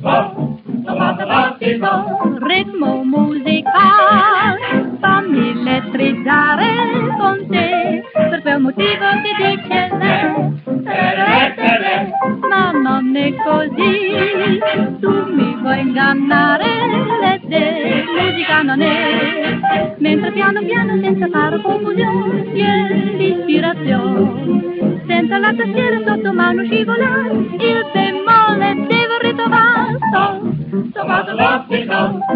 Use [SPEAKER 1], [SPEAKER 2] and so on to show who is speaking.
[SPEAKER 1] ritmo musicale, fammi elettrizzare con te, per quel motivo che dice lei, ma non è così, tu mi vuoi ingannare, musica non è, mentre piano piano senza fare confusione, viene l'ispirazione, senza la tastiera sotto mano scivolare, il bemolle devo ritrovare, so,